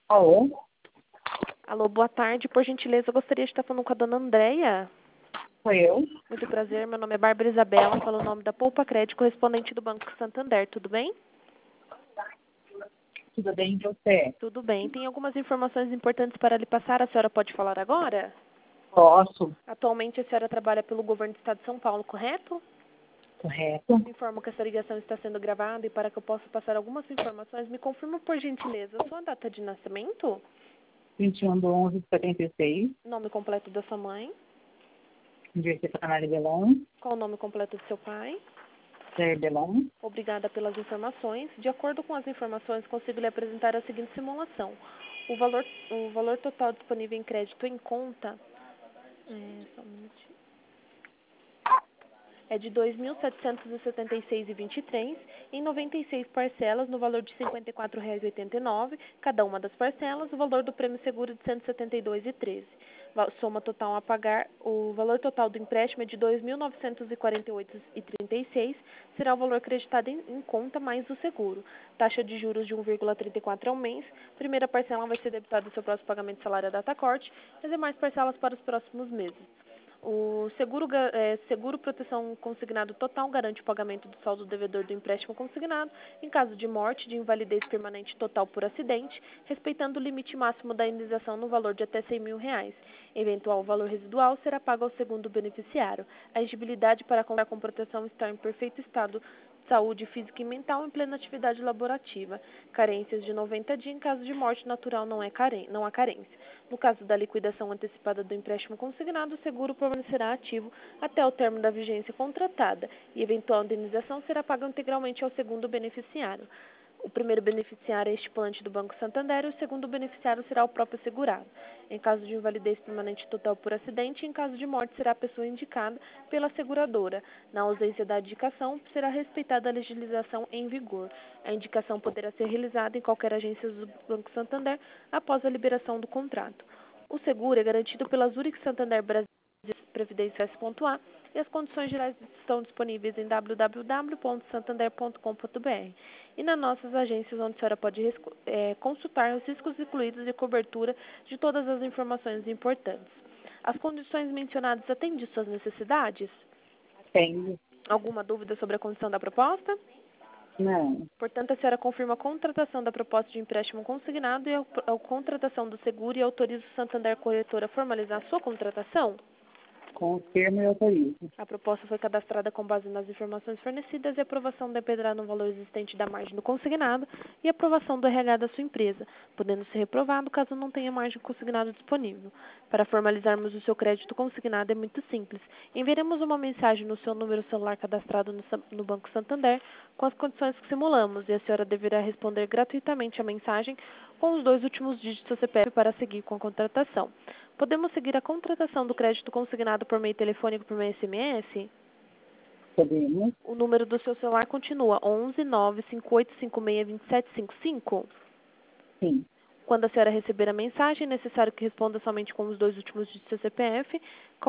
Alô? Alô, boa tarde. Por gentileza, eu gostaria de estar falando com a dona Andréia. Sou eu? Muito prazer, meu nome é Bárbara Isabela, falo o nome da Poupa Crédito, correspondente do Banco Santander. Tudo bem? Tudo bem, e você? Tudo bem. Tem algumas informações importantes para lhe passar. A senhora pode falar agora? Posso? Atualmente, a senhora trabalha pelo governo do Estado de São Paulo, correto? Correto. Informo que essa ligação está sendo gravada e para que eu possa passar algumas informações, me confirma, por gentileza, a sua data de nascimento, 21/11/76, nome completo da sua mãe, Dirceu Canale Belon, qual o nome completo do seu pai. Jair Belon. Obrigada pelas informações. De acordo com as informações, consigo lhe apresentar a seguinte simulação. O valor total disponível em crédito em conta só um minutinho, é de R$ 2.776,23 em 96 parcelas no valor de R$ 54,89, cada uma das parcelas, o valor do prêmio seguro de R$ 172,13. Soma total a pagar, o valor total do empréstimo é de R$ 2.948,36, será o valor creditado em conta mais o seguro. Taxa de juros de 1,34 ao mês. Primeira parcela vai ser debitada do seu próximo pagamento de salário a data corte, as demais parcelas para os próximos meses. O seguro proteção consignado total garante o pagamento do saldo devedor do empréstimo consignado em caso de morte, de invalidez permanente total por acidente, respeitando o limite máximo da indenização no valor de até R$ 100 mil. Eventual valor residual será pago ao segundo beneficiário. A exigibilidade para contar com proteção está em perfeito estado de saúde física e mental em plena atividade laborativa. Carências de 90 dias em caso de morte natural não há carência. No caso da liquidação antecipada do empréstimo consignado, o seguro permanecerá ativo até o término da vigência contratada e eventual indenização será paga integralmente ao segundo beneficiário. O primeiro beneficiário é estipulante do Banco Santander e o segundo beneficiário será o próprio segurado. Em caso de invalidez permanente total por acidente, em caso de morte será a pessoa indicada pela seguradora. Na ausência da indicação, será respeitada a legislação em vigor. A indicação poderá ser realizada em qualquer agência do Banco Santander após a liberação do contrato. O seguro é garantido pela Zurich Santander Brasil Previdência S.A. e as condições gerais estão disponíveis em www.santander.com.br e nas nossas agências, onde a senhora pode consultar os riscos incluídos e cobertura de todas as informações importantes. As condições mencionadas atendem suas necessidades? Tenho. Alguma dúvida sobre a condição da proposta? Não. Portanto, a senhora confirma a contratação da proposta de empréstimo consignado e a contratação do seguro e autoriza o Santander Corretora a formalizar a sua contratação? Confirmo e autorizo. A proposta foi cadastrada com base nas informações fornecidas e a aprovação dependerá no valor existente da margem do consignado e a aprovação do RH da sua empresa, podendo ser reprovado caso não tenha margem consignado disponível. Para formalizarmos o seu crédito consignado é muito simples. Enviaremos uma mensagem no seu número celular cadastrado no Banco Santander com as condições que simulamos e a senhora deverá responder gratuitamente a mensagem com os 2 últimos dígitos do seu CPF para seguir com a contratação. Podemos seguir a contratação do crédito consignado por meio telefônico por meio SMS? Podemos? O número do seu celular continua 11 95856 2755? Sim. Quando a senhora receber a mensagem, é necessário que responda somente com os 2 últimos dígitos do seu CPF,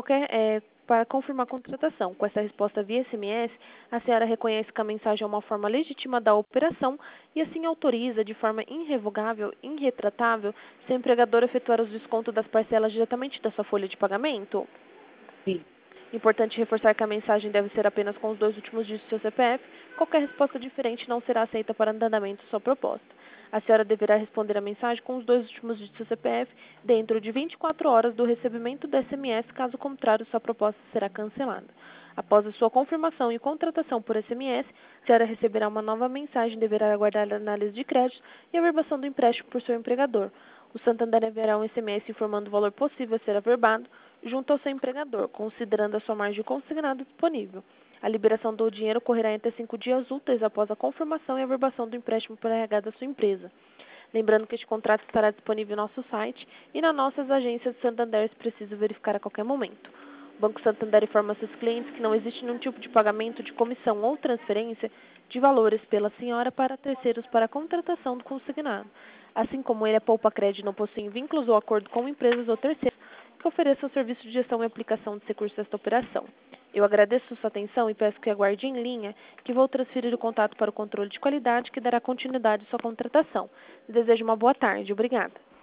para confirmar a contratação. Com essa resposta via SMS, a senhora reconhece que a mensagem é uma forma legítima da operação e assim autoriza de forma irrevogável, irretratável, se o empregador efetuar os descontos das parcelas diretamente da sua folha de pagamento? Sim. Importante reforçar que a mensagem deve ser apenas com os 2 últimos dígitos do seu CPF. Qualquer resposta diferente não será aceita para andamento de sua proposta. A senhora deverá responder a mensagem com os 2 últimos dígitos do seu CPF dentro de 24 horas do recebimento do SMS, caso contrário, sua proposta será cancelada. Após a sua confirmação e contratação por SMS, a senhora receberá uma nova mensagem e deverá aguardar a análise de crédito e a averbação do empréstimo por seu empregador. O Santander enviará um SMS informando o valor possível a ser averbado junto ao seu empregador, considerando a sua margem consignada disponível. A liberação do dinheiro ocorrerá em até 5 dias úteis após a confirmação e averbação do empréstimo por RH da sua empresa. Lembrando que este contrato estará disponível no nosso site e nas nossas agências de Santander se preciso verificar a qualquer momento. O Banco Santander informa seus clientes que não existe nenhum tipo de pagamento de comissão ou transferência de valores pela senhora para terceiros para a contratação do consignado. Assim como ele, a Poupa Crédito não possui vínculos ou acordo com empresas ou terceiros que ofereçam serviço de gestão e aplicação de recursos desta operação. Eu agradeço sua atenção e peço que aguarde em linha que vou transferir o contato para o controle de qualidade que dará continuidade à sua contratação. Desejo uma boa tarde. Obrigada.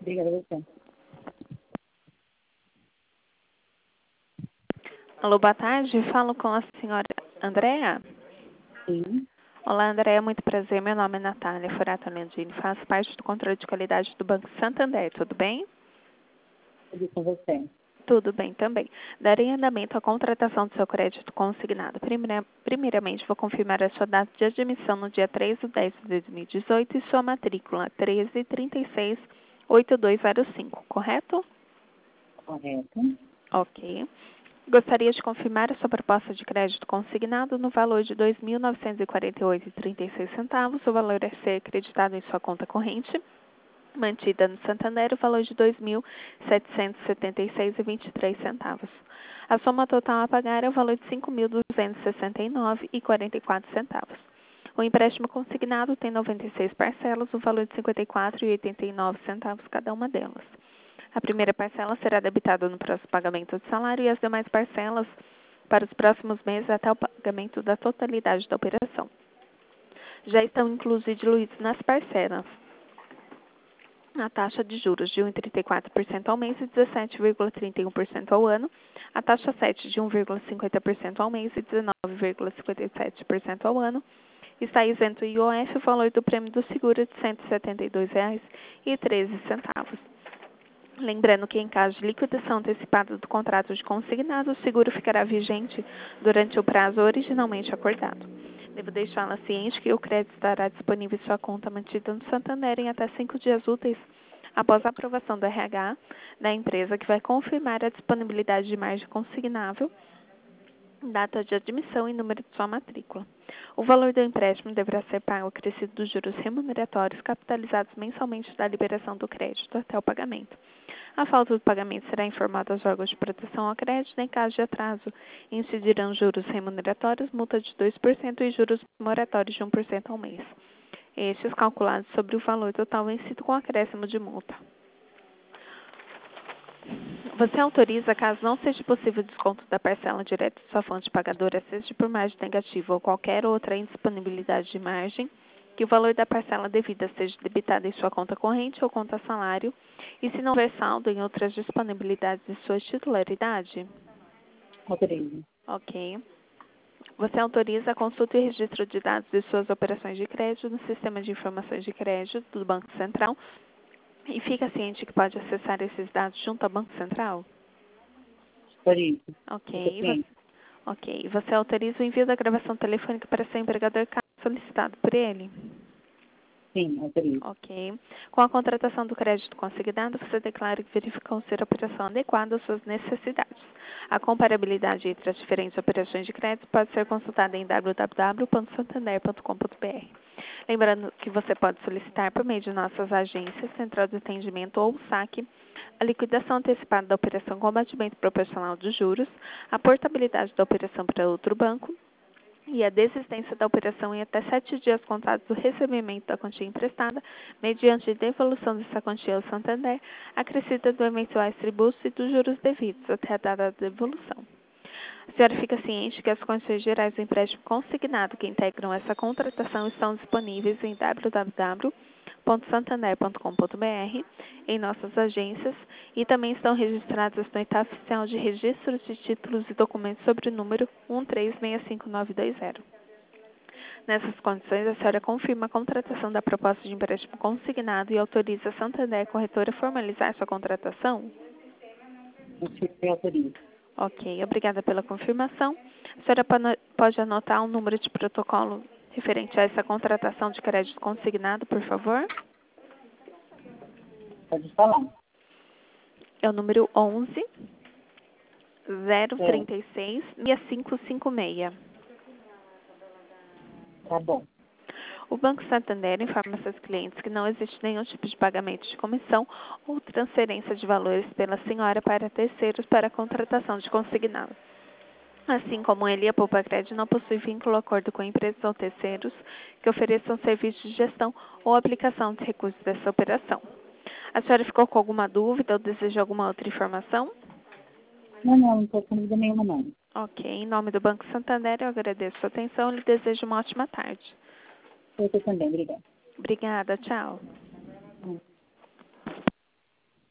Obrigada a você. Alô, boa tarde. Falo com a senhora Andréa. Sim, Olá, Andréa. Muito prazer. Meu nome é Natália Furata Landini. Faço parte do controle de qualidade do Banco Santander. Tudo bem? tudo com você. Tudo bem também. Darei andamento à contratação do seu crédito consignado. Primeiramente, vou confirmar a sua data de admissão no dia 3/10/2018 e sua matrícula 13368205, correto? Correto. Ok. Gostaria de confirmar a sua proposta de crédito consignado no valor de R$ 2.948,36. O valor a ser acreditado em sua conta corrente, mantida no Santander, o valor de R$ 2.776,23. A soma total a pagar é o valor de R$ 5.269,44. O empréstimo consignado tem 96 parcelas, o valor de R$ 54,89 cada uma delas. A primeira parcela será debitada no próximo pagamento do salário e as demais parcelas para os próximos meses até o pagamento da totalidade da operação. Já estão inclusos e diluídos nas parcelas a taxa de juros de 1,34% ao mês e 17,31% ao ano, a taxa 7 de 1,50% ao mês e 19,57% ao ano. Está isento o IOF o valor do prêmio do seguro de R$ 172,13. Lembrando que, em caso de liquidação antecipada do contrato de consignado, o seguro ficará vigente durante o prazo originalmente acordado. Devo deixá-la ciente que o crédito estará disponível em sua conta mantida no Santander em até 5 dias úteis após a aprovação do RH da empresa, que vai confirmar a disponibilidade de margem consignável, data de admissão e número de sua matrícula. O valor do empréstimo deverá ser pago acrescido dos juros remuneratórios capitalizados mensalmente da liberação do crédito até o pagamento. A falta do pagamento será informada aos órgãos de proteção ao crédito. Em caso de atraso, incidirão juros remuneratórios, multa de 2% e juros moratórios de 1% ao mês. Estes calculados sobre o valor total vencido com acréscimo de multa. Você autoriza, caso não seja possível desconto da parcela direta de sua fonte pagadora, seja por margem negativa ou qualquer outra indisponibilidade de margem, que o valor da parcela devida seja debitado em sua conta corrente ou conta salário, e se não houver saldo em outras disponibilidades de sua titularidade? Autorizo. Ok. Você autoriza a consulta e registro de dados de suas operações de crédito no Sistema de Informações de Crédito do Banco Central e fica ciente que pode acessar esses dados junto ao Banco Central? Autorizo. Ok. Você autoriza o envio da gravação telefônica para seu empregador caso solicitado por ele? Sim, autorizo. Ok. Com a contratação do crédito consignado, você declara que verificou ser a operação adequada às suas necessidades. A comparabilidade entre as diferentes operações de crédito pode ser consultada em www.santander.com.br. Lembrando que você pode solicitar por meio de nossas agências, central de atendimento ou saque, a liquidação antecipada da operação com abatimento proporcional dos juros, a portabilidade da operação para outro banco, e a desistência da operação em até 7 dias contados do recebimento da quantia emprestada, mediante devolução dessa quantia ao Santander, acrescida do eventuais tributos e dos juros devidos até a data da devolução. A senhora fica ciente que as condições gerais do empréstimo consignado que integram essa contratação estão disponíveis em www.santander.com.br, em nossas agências, e também estão registradas no Etat Oficial de Registros de Títulos e Documentos sobre o número 1365920. Nessas condições, a senhora confirma a contratação da proposta de empréstimo consignado e autoriza a Santander Corretora a formalizar sua contratação? Eu autorizo. Ok, obrigada pela confirmação. A senhora pode anotar o número de protocolo referente a essa contratação de crédito consignado, por favor? Pode falar. É o número 11 036 6556. Tá bom. O Banco Santander informa seus clientes que não existe nenhum tipo de pagamento de comissão ou transferência de valores pela senhora para terceiros para a contratação de consignado. Assim como ele, a Poupa Crédito não possui vínculo ou acordo com empresas ou terceiros que ofereçam serviços de gestão ou aplicação de recursos dessa operação. A senhora ficou com alguma dúvida ou deseja alguma outra informação? Não estou com dúvida nenhuma, não. Ok, em nome do Banco Santander, eu agradeço a sua atenção e lhe desejo uma ótima tarde. Eu também, obrigada. Obrigada, tchau.